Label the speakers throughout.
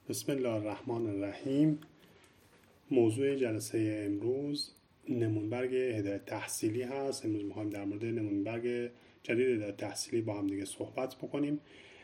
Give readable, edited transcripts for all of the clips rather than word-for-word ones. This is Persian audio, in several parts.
Speaker 1: بسم الله الرحمن الرحیم. موضوع جلسه امروز نمونبرگ هدایت تحصیلی هست. امروز میخوایم در مورد نمونبرگ جدید هدایت تحصیلی با هم دیگه صحبت بکنیم.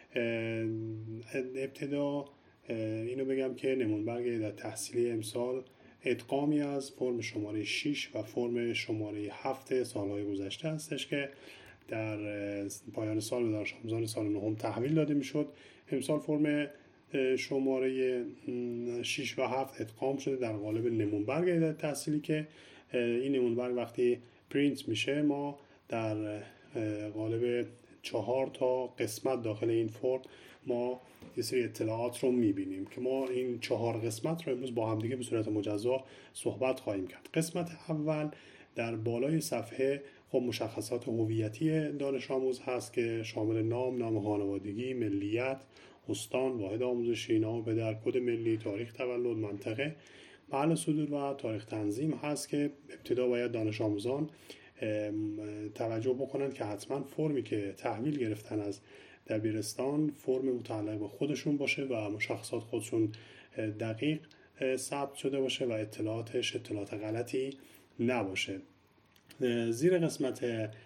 Speaker 1: ابتدا اینو بگم که نمونبرگ هدایت تحصیلی امسال ادغامی از فرم شماره 6 و فرم شماره 7 سالهای گذشته هستش که در پایان سال به دانش آموزان سال نهم تحویل داده میشد. امسال فرم شماره 6 و 7 ادغام شده در قالب نمونبرگ هدایت تحصیلی که این نمونبرگ وقتی پرینت میشه ما در قالب 4 تا قسمت داخل این فرم ما یه سری اطلاعات رو میبینیم که ما این 4 قسمت رو امروز با هم دیگه به صورت مجزا صحبت خواهیم کرد. قسمت اول در بالای صفحه خب مشخصات هویتی دانش آموز هست که شامل نام خانوادگی، ملیت، استان، واحد آموزشی، نام پدر، کد ملی، تاریخ تولد، منطقه، محل صدور و تاریخ تنظیم هست که ابتدا باید دانش آموزان توجه بکنند که حتما فرمی که تحویل گرفتن از دبیرستان فرم متعلق به خودشون باشه و مشخصات خودشون دقیق ثبت شده باشه و اطلاعاتش اطلاعات غلطی نباشه. زیر قسمت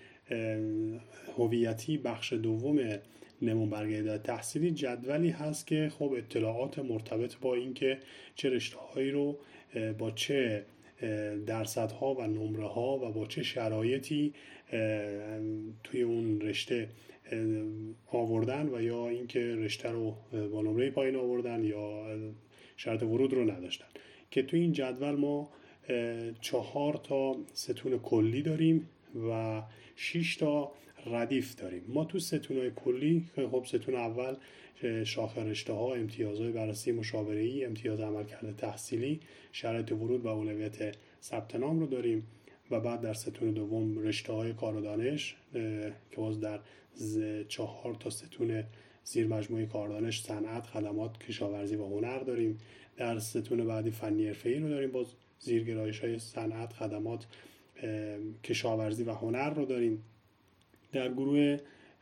Speaker 1: هویتی بخش دوم نمونبرگ هدایت تحصیلی جدولی هست که خب اطلاعات مرتبط با اینکه چه رشته‌هایی رو با چه درصدها و نمره‌ها و با چه شرایطی توی اون رشته آوردن و یا اینکه رشته رو با نمره پایین آوردن یا شرط ورود رو نداشتن، که توی این جدول ما 4 تا ستون کلی داریم و 6 تا ردیف داریم. ما تو ستون‌های کلی خب ستون اول شاخه رشته‌ها، امتیازهای بررسی مشاوره‌ای، امتیاز عملکرد تحصیلی، شرایط ورود و اولویت ثبت نام رو داریم و بعد در ستون دوم رشته‌های کار و دانش که باز در 4 تا ستون زیر مجموعه کاردانش، صنعت، خدمات، کشاورزی و هنر داریم. در ستون بعدی فنی حرفه‌ای رو داریم، باز زیرگرایش‌های صنعت، خدمات، کشاورزی و هنر رو داریم. در گروه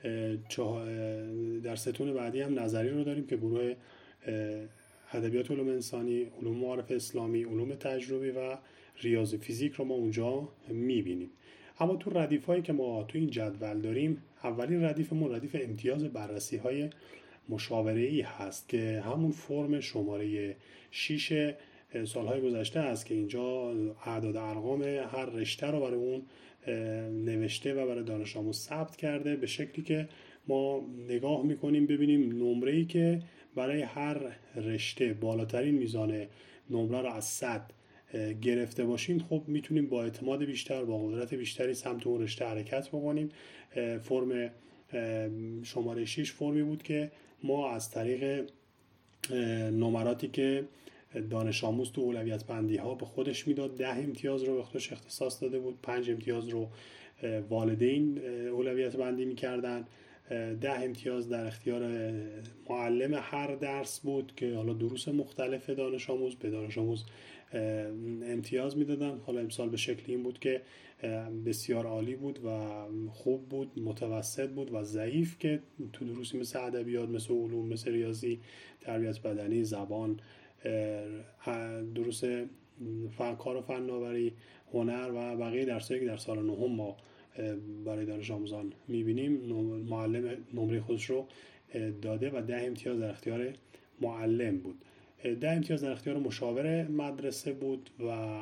Speaker 1: در ستون بعدی هم نظری رو داریم که گروه ادبیات علوم انسانی، علوم معارف اسلامی، علوم تجربی و ریاضی فیزیک رو ما اونجا میبینیم. اما تو ردیف هایی که ما تو این جدول داریم، اولین ردیفمون ردیف امتیاز بررسی های مشاوره‌ای هست که همون فرم شماره 6 سالهای گذشته است که اینجا اعداد ارقام هر رشته رو برای اون نوشته و برای دانش آموز ثبت کرده به شکلی که ما نگاه میکنیم ببینیم نمره‌ای که برای هر رشته بالاترین میزان نمره رو از 100 گرفته باشیم خب میتونیم با اعتماد بیشتر، با قدرت بیشتری سمت اون رشته حرکت بکنیم. فرم شماره 6 فرمی بود که ما از طریق نمراتی که دانش آموز تو اولویت بندی ها به خودش میداد 10 امتیاز رو به خودش اختصاص داده بود، 5 امتیاز رو والدین اولویت بندی میکردن، 10 امتیاز در اختیار معلم هر درس بود که حالا دروس مختلف دانش آموز به دانش آموز امتیاز میدادن. حالا امسال به شکل این بود که بسیار عالی بود و خوب بود، متوسط بود و ضعیف که تو دروسی مثل ادبیات، مثل علوم، مثل ریاضی، تربیت بدنی، زبان، دروس کار و فناوری، هنر و بقیه درسایی که در سال نهم ما برای دانش آموزان میبینیم معلم نمره خودش رو داده و 10 امتیاز در اختیار معلم بود. 10 امتیاز در اختیار مشاور مدرسه بود و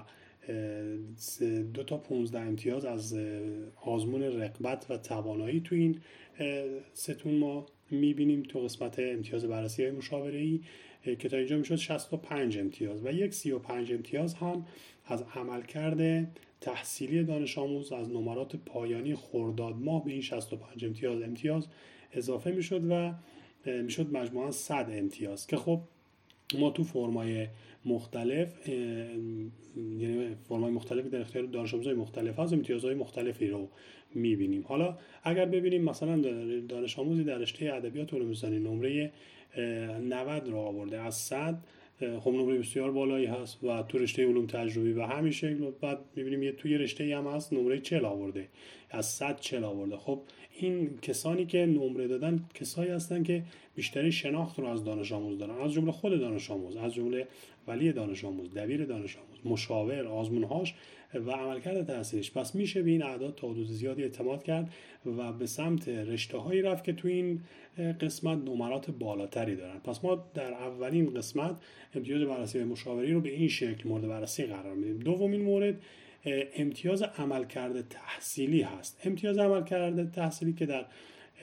Speaker 1: 2 تا 15 امتیاز از آزمون رغبت و توانایی تو این ستون ما میبینیم تو قسمت امتیاز بررسی های مشاوره‌ای که تا اینجا میشد 65 امتیاز و یک 35 امتیاز هم از عملکرد تحصیلی دانش آموز از نمرات پایانی خرداد ماه به این 65 امتیاز اضافه میشد و میشد مجموعاً 100 امتیاز که خب ما تو فرمای مختلف یعنی فرمای مختلفی در اختیار دانش آموزای مختلف از امتیازهای مختلفی رو میبینیم. حالا اگر ببینیم مثلا دانش آموزی در رشته ادبیات علوم انسانی نمره 90 رو آورده از 100 خب نمره بسیار بالایی هست و تو رشته علوم تجربی و همین شکل بعد میبینیم توی رشته هم هست نمره 40 آورده، از 100 40 آورده. خب این کسانی که نمره دادن کسایی هستن که بیشتری شناخت رو از دانش آموز دارن، از جمله خود دانش آموز، از جمله ولی دانش آموز، دبیر دانش آموز، مشاور، آزمونهاش و عملکرد تحصیلیش. پس میشه به این اعداد تا حدود زیادی اعتماد کرد و به سمت رشته‌هایی رفت که تو این قسمت نمرات بالاتری دارن. پس ما در اولین قسمت امتیاز بررسی و مشاوری رو به این شکل مورد بررسی قرار میدیم. دومین مورد امتیاز عملکرد تحصیلی هست. امتیاز عملکرد تحصیلی که در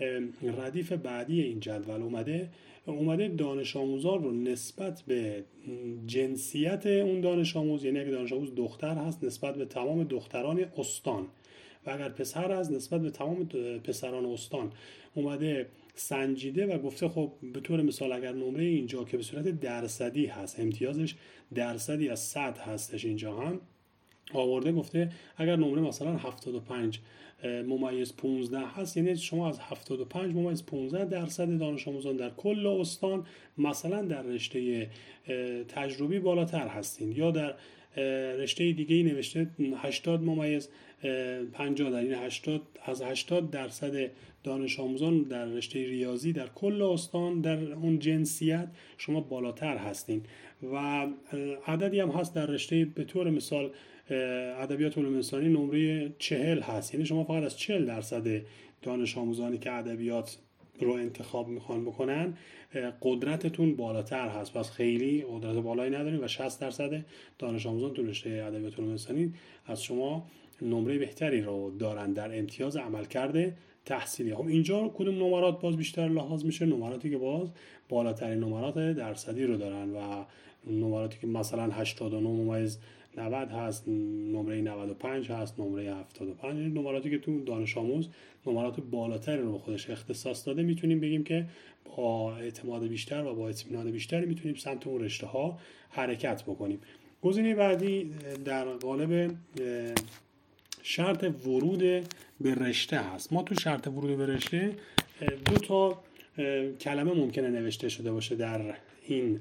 Speaker 1: ردیف بعدی این جدول اومده دانش آموزان رو نسبت به جنسیت اون دانش آموز، یعنی اگه دانش آموز دختر هست نسبت به تمام دختران استان و اگر پسر هست نسبت به تمام پسران استان اومده سنجیده و گفته خب به طور مثال اگر نمره اینجا که به صورت درصدی هست امتیازش درصدی از 100 هستش، اینجا هم آورده گفته اگر نمره مثلا 75 ممیز 15 هست، یعنی شما از 75 ممیز 15 درصد دانش آموزان در کل استان مثلا در رشته تجربی بالاتر هستین، یا در رشته دیگه ای نوشته 80 ممیز 50 در این 80 از 80 درصد دانش آموزان در رشته ریاضی در کل استان در اون جنسیت شما بالاتر هستین. و عددی هم هست در رشته به طور مثال ادبیات علوم انسانی نمره 40 هست، یعنی شما فقط از 40 درصد دانش آموزانی که ادبیات رو انتخاب میخوان بکنن قدرتتون بالاتر هست. پس خیلی قدرت بالایی ندارین و 60 درصد دانش آموزان تو رشته ادبیات علوم انسانی از شما نمره بهتری رو دارن در امتیاز عملکرد تحصیلی. خب اینجا کدوم نمرات باز بیشتر لحاظ میشه؟ نمراتی که باز بالاترین نمرات درصدی رو دارن و نمراتی که مثلا 89 ممیز 90 هست، نمره 95 هست، نمره 75، نمراتی که تو دانش آموز نمرات بالاتری رو به خودش اختصاص داده، میتونیم بگیم که با اعتماد بیشتر و با اطمینان بیشتری میتونیم سمت اون رشته ها حرکت بکنیم. گزینه بعدی در قالب شرط ورود به رشته هست. ما تو شرط ورود به رشته دو تا کلمه ممکنه نوشته شده باشه در این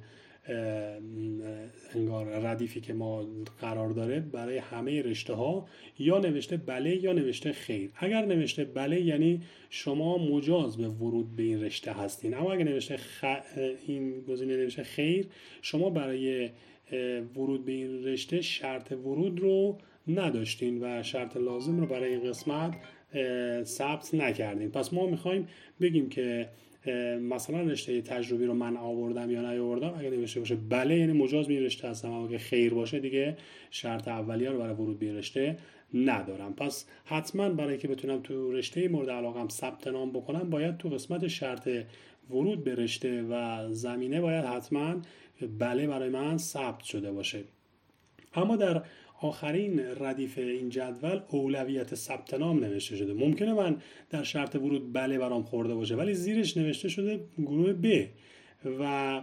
Speaker 1: انگار ردیفی که ما قرار داره برای همه رشته ها، یا نوشته بله یا نوشته خیر. اگر نوشته بله یعنی شما مجاز به ورود به این رشته هستین، اما اگر نوشته این گزینه نوشته خیر، شما برای ورود به این رشته شرط ورود رو نداشتین و شرط لازم رو برای این قسمت ثبت نکردین. پس ما میخوایم بگیم که مثلا رشته تجربی رو من آوردم یا نیاوردم، اگه نوشته باشه بله یعنی مجاز به این رشته هستم، اما اگه خیر باشه دیگه شرط اولیه رو برای ورود به این رشته ندارم. پس حتما برای که بتونم تو رشته مورد علاقم ثبت نام بکنم باید تو قسمت شرط ورود به رشته و زمینه باید حتما بله برای من ثبت شده باشه. اما در آخرین ردیف این جدول اولویت ثبت نام نوشته شده. ممکنه من در شرط ورود بله برام خورده باشه ولی زیرش نوشته شده گروه ب، و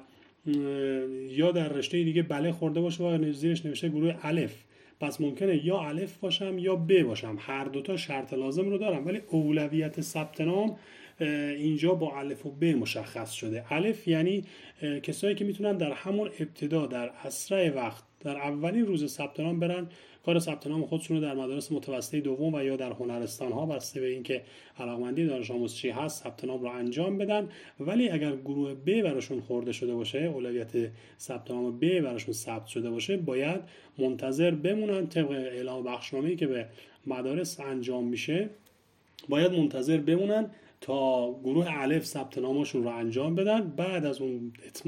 Speaker 1: یا در رشته دیگه بله خورده باشه و زیرش نوشته گروه الف. پس ممکنه یا الف باشم یا ب باشم، هر دوتا شرط لازم رو دارم، ولی اولویت ثبت نام اینجا با الف و ب مشخص شده. الف یعنی کسایی که میتونن در همون ابتدا در اسرع وقت در اولین روز ثبت نام برن کار ثبت نام خودشون رو در مدارس متوسطه دوم و یا در هنرستان ها بسته به اینکه علاقمندی دانش آموز چی هست ثبت نام رو انجام بدن. ولی اگر گروه ب براشون خورده شده باشه، اولویت ثبت نام ب براشون ثبت شده باشه، باید منتظر بمونن طبق اعلام بخشنامه‌ای که به مدارس انجام میشه، باید منتظر بمونن تا گروه الف ثبت نامشون رو انجام بدن. بعد از اون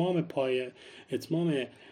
Speaker 1: اتمام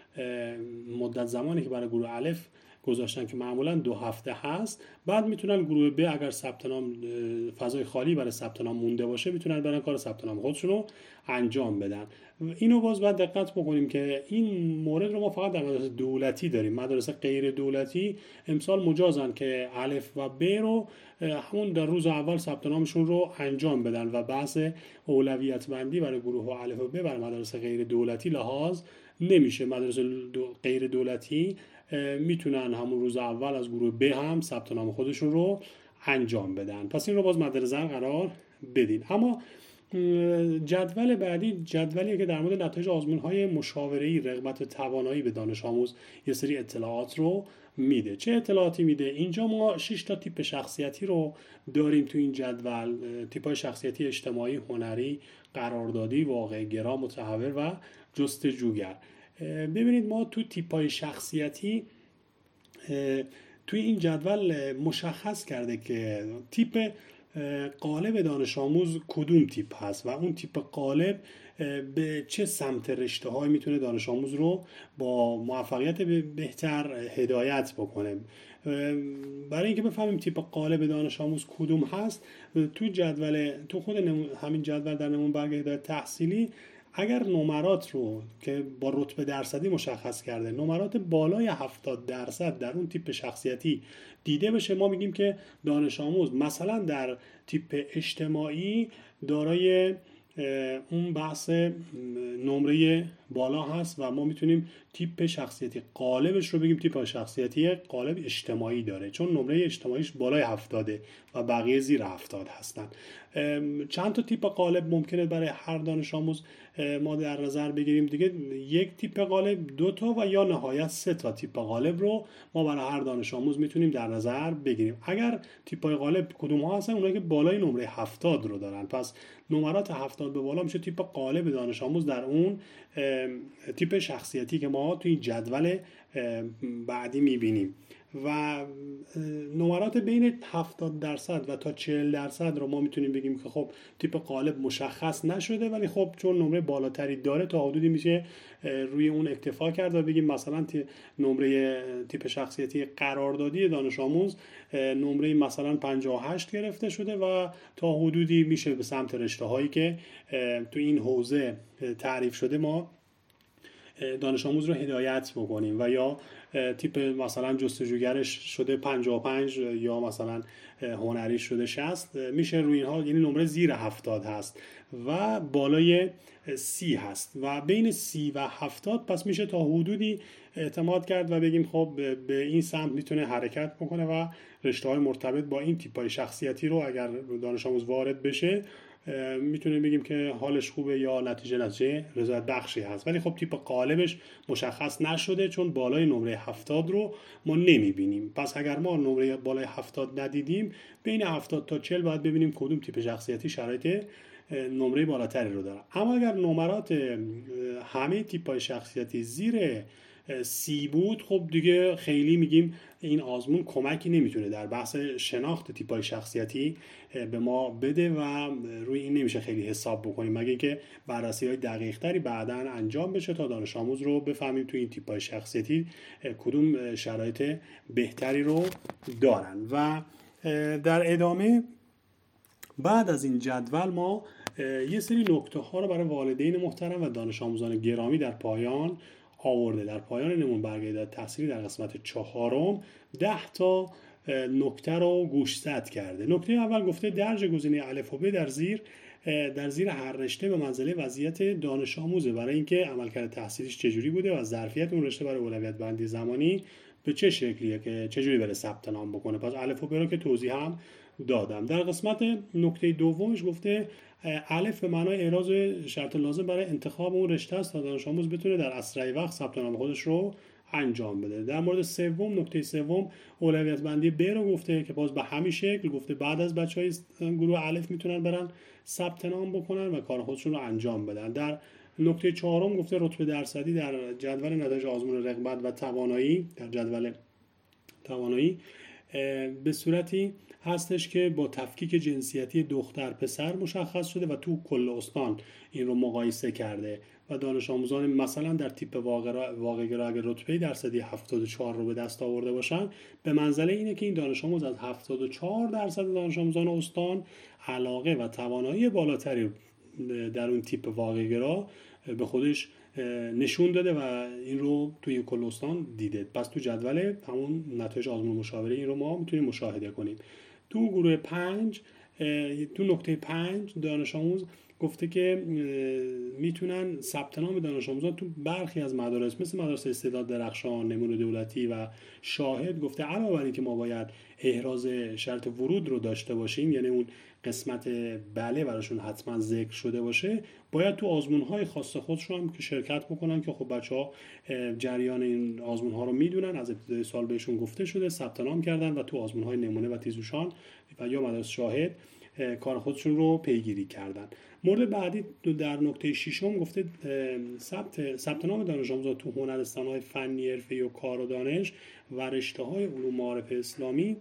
Speaker 1: مدت زمانی که برای گروه الف گذاشتن که معمولا 2 هفته هست، بعد میتونن گروه ب اگر ثبت نام فضای خالی برای ثبت نام مونده باشه میتونن برن کار ثبت نام خودشون رو انجام بدن. اینو باز باید دقت بکنیم که این مورد رو ما فقط در مدارس دولتی داریم. مدارس غیر دولتی امسال مجازن که الف و ب رو همون در روز اول ثبت نامشون رو انجام بدن و بحث اولویت بندی برای گروه الف و ب برای مدارس غیر دولتی لحاظ نمیشه. مدارس غیر دولتی میتونن همون روز اول از گروه ب هم ثبت نام خودشون رو انجام بدن. پس این رو باز مد نظر قرار بدین. اما جدول بعدی جدولیه که در مورد نتایج آزمون‌های مشاوره‌ای رغبت و توانایی به دانش آموز یه سری اطلاعات رو میده. چه اطلاعاتی میده؟ اینجا ما 6 تا تیپ شخصیتی رو داریم تو این جدول. تیپ‌های شخصیتی اجتماعی، هنری، قراردادی، واقع‌گرا، متحور و جستجوگر. ببینید ما تو تیپ‌های شخصیتی توی این جدول مشخص کرده که تیپ قالب دانش آموز کدوم تیپ هست و اون تیپ قالب به چه سمت رشته های میتونه دانش آموز رو با موفقیت بهتر هدایت بکنه. برای اینکه بفهمیم تیپ قالب دانش آموز کدوم هست، تو خود همین جدول در نمون برگ هدایت تحصیلی اگر نمرات رو که با رتبه درصدی مشخص کرده، نمرات بالای 70% در اون تیپ شخصیتی دیده بشه، ما میگیم که دانش آموز مثلا در تیپ اجتماعی دارای اون بحث نمره بالا هست و ما میتونیم تیپ شخصیتی قالبش رو بگیم تیپ شخصیتی قالب اجتماعی داره، چون نمره اجتماعیش بالای 70 و بقیه زیر 70 هستن. چند تا تیپ قالب ممکنه برای هر دانش آموز ما در نظر بگیریم دیگه؟ یک تیپ قالب، 2 تا و یا نهایت 3 تا تیپ قالب رو ما برای هر دانش آموز میتونیم در نظر بگیریم. اگر تیپ‌های قالب کدوم ها هستن؟ اونایی که بالای نمره 70 رو دارن. پس نمرات 70 به بالا میشه تیپ قالب دانش آموز در اون تیپ شخصیتی که ما توی جدول بعدی میبینیم. و نمرات بین 70% و تا 40% رو ما میتونیم بگیم که خب تیپ قالب مشخص نشده، ولی خب چون نمره بالاتری داره تا حدودی میشه روی اون اکتفا کرد و بگیم مثلا نمره تیپ شخصیتی قراردادی دانش آموز نمره مثلا 58 گرفته شده و تا حدودی میشه به سمت رشته هایی که تو این حوزه تعریف شده ما دانش آموز رو هدایت بکنیم. و یا تیپ مثلا جستجوگرش شده 55 یا مثلا هنریش شده 60، میشه روی اینها، یعنی نمره زیر 70 هست و بالای 30 هست و بین 30 و 70 پس میشه تا حدودی اعتماد کرد و بگیم خب به این سمت میتونه حرکت بکنه و رشته های مرتبط با این تیپ های شخصیتی رو اگر دانش آموز وارد بشه میتونیم بگیم که حالش خوبه یا نتیجه رضایت بخشی هست. ولی خب تیپ قالبش مشخص نشده چون بالای نمره 70 رو ما نمیبینیم. پس اگر ما نمره بالای 70 ندیدیم، بین 70 تا 40 باید ببینیم کدوم تیپ شخصیتی شرایط نمره بالاتری رو داره. اما اگر نمرات همه تیپ‌های شخصیتی زیر 30 بود، خب دیگه خیلی میگیم این آزمون کمکی نمیتونه در بحث شناخت تیپ‌های شخصیتی به ما بده و روی این نمیشه خیلی حساب بکنیم، مگه اینکه بررسی‌های دقیق‌تری بعداً انجام بشه تا دانش آموز رو بفهمیم تو این تیپ‌های شخصیتی کدوم شرایط بهتری رو دارن. و در ادامه بعد از این جدول ما یه سری نکته ها رو برای والدین محترم و دانش آموزان گرامی در پایان آورده. در پایان نمون برگه هدایت تحصیلی در قسمت 4 10 تا نکته رو گوشزد کرده. نکته اول گفته درج گزینه الف و ب در زیر هر رشته به منزله وضعیت دانش آموزه، برای اینکه عملکرد تحصیلیش چجوری بوده و ظرفیت اون رشته برای اولویت بندی زمانی به چه شکلیه که چجوری بره ثبت نام بکنه. پس الف و ب رو که توضیح هم دادم. در قسمت نکته دومش گفته الف به معنای احراز شرط لازم برای انتخاب اون رشته است تا دانش آموز بتونه در اسرع وقت ثبت نام خودش رو انجام بده. در مورد سوم، نکته سوم اولویت بندی ب رو گفته که باز به همین شکل گفته بعد از بچهای گروه الف میتونن برن ثبت نام بکنن و کار خودشون رو انجام بدن. در نکته چهارم گفته رتبه درصدی در جدول نتایج آزمون رغبت و توانایی در جدول توانایی به صورتی هستش که با تفکیک جنسیتی دختر پسر مشخص شده و تو کل استان این رو مقایسه کرده و دانش آموزان مثلا در تیپ واقع‌گرا اگر رتبه درصدی 74 رو به دست آورده باشن، به منزله اینه که این دانش آموز از 74% دانش آموزان استان علاقه و توانایی بالاتری در اون تیپ واقع‌گرا به خودش نشون داده و این رو توی کل استان دیده. پس تو جدول همون نتایج آزمون مشاوره این رو ما میتونیم مشاهده کنیم. تو گروه 5 تو نکته 5 دانش آموز گفته که میتونن ثبت نام دانش آموزان تو برخی از مدارس مثل مدارس استعداد درخشان، نمونه دولتی و شاهد، گفته علاوه بر اینکه ما باید احراز شرط ورود رو داشته باشیم، یعنی اون قسمت بله براشون حتما ذکر شده باشه، باید تو آزمون‌های خاص خودشون هم که شرکت بکنن که خب بچه‌ها جریان این آزمون‌ها رو میدونن، از ابتدای سال بهشون گفته شده، ثبت نام کردن و تو آزمون‌های نمونه و تیزهوشان و یا مدارس شاهد کار خودشون رو پیگیری کردن. مورد بعدی در نکته ششم گفته ثبت نام دانش آموزان تو هنرستان‌های فنی، حرفه‌ای و کار و دانش و رشته‌های علوم معارف اسلامی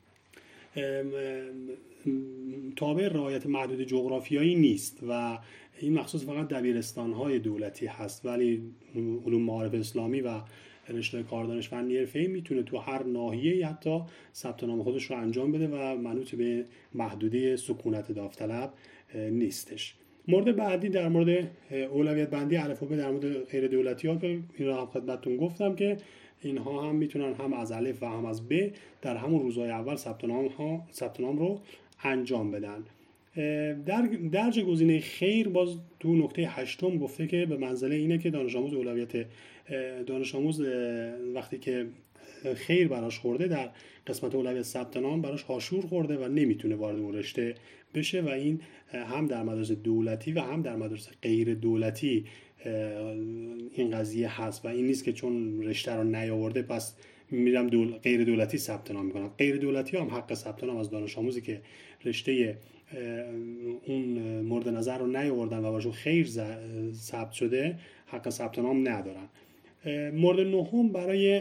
Speaker 1: تابع رعایت محدود جغرافیایی نیست و این مخصوص فقط دبیرستان‌های دولتی هست، ولی علوم معارف اسلامی و رشته کاردانش فنی حرفه‌ای میتونه تو هر ناحیه‌ای حتی ثبت نام خودش رو انجام بده و منوط به محدوده سکونت داوطلب نیستش. مورد بعدی در مورد اولویت بندی الفبا در مورد غیر دولتی‌ها که این رو هم خدمتتون گفتم که اینها هم میتونن هم از الف و هم از ب در همون روزهای اول ثبت نام رو انجام بدن. در درج گزینه خیر باز تو نکته هشتم گفته که به منزله اینه که دانش آموز وقتی که خیر براش خورده در قسمت اولویت ثبت نام براش هاشور خورده و نمیتونه وارد اون رشته بشه و این هم در مدارس دولتی و هم در مدارس غیر دولتی این قضیه هست و این نیست که چون رشته رو نیاورده پس میرم غیر دولتی ثبت نام میکنم. غیر دولتی هم حق ثبت نام از دانش آموزی که رشته اون مورد نظر رو نیاوردن و براشون خیر ثبت شده حق ثبت نام ندارن. مورد نهم برای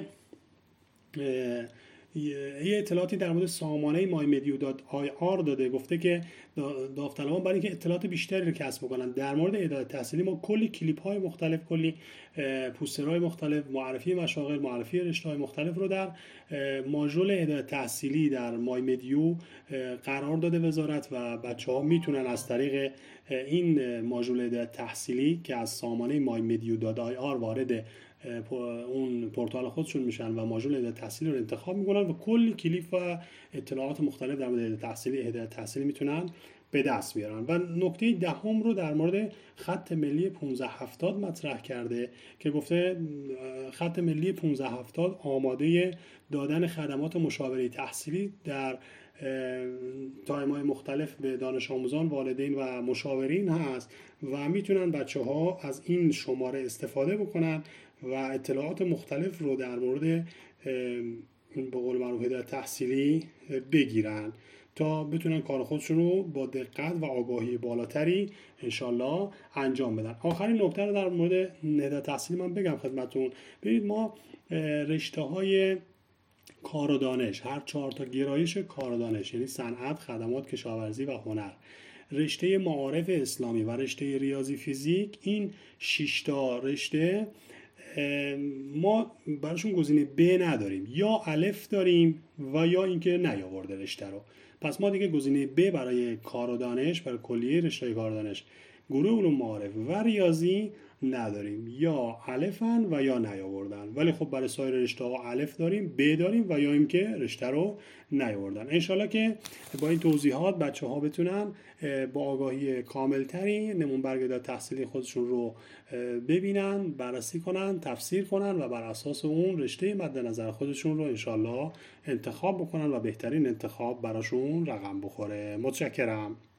Speaker 1: یه اطلاعاتی در مورد سامانه mymedu.ir داده، گفته که داوطلبان برای اینکه اطلاعات بیشتری رو کسب کنن در مورد اداره تحصیلی ما کلی کلیپ های مختلف، کلی پوسترهای مختلف، معرفی مشاغل، معرفی رشته‌های مختلف رو در ماژول اداره تحصیلی در mymedu قرار داده وزارت و بچه‌ها میتونن از طریق این ماژول اداره تحصیلی که از سامانه mymedu.ir وارد اون پورتال خودشون میشن و ماژول اداره تحصیلی رو انتخاب میکنن و کلی کلیپ و اطلاعات مختلف در مورد اداره تحصیلی میتونن به دست بیارن. و نکته دهم رو در مورد خط ملی 1570 مطرح کرده که گفته خط ملی 1570 آماده دادن خدمات مشاوره تحصیلی در تایم‌های مختلف به دانش آموزان، والدین و مشاورین هست و میتونن بچه‌ها از این شماره استفاده بکنن و اطلاعات مختلف رو در مورد به قول معروف اداره تحصیلی بگیرن تا بتونن کار خودشون رو با دقت و آگاهی بالاتری انشالله انجام بدن. آخرین نکته رو در مورد اداره تحصیلی من بگم خدمتون. ببینید ما رشته‌های کار و دانش، هر 4 تا گرایش کار و دانش یعنی صنعت، خدمات، کشاورزی و هنر، رشته معارف اسلامی و رشته ریاضی فیزیک، این 6 تا رشته ما براشون گزینه ب نداریم، یا الف داریم و یا اینکه نیاورده رشته رو. پس ما دیگه گزینه ب برای کار و دانش، برای کلیه رشته کار و دانش، گروه علوم معارف و ریاضی نداریم، یا الفن و یا نیاوردن. ولی خب برای سایر رشته ها الف داریم، ب داریم و یا اینکه رشته رو نیاوردن. انشالله که با این توضیحات بچه ها بتونن با آگاهی کامل تری نمون برگه تحصیلی خودشون رو ببینن، بررسی کنن، تفسیر کنن و بر اساس اون رشته مد نظر خودشون رو انشالله انتخاب بکنن و بهترین انتخاب براشون رقم بخوره. متشکرم.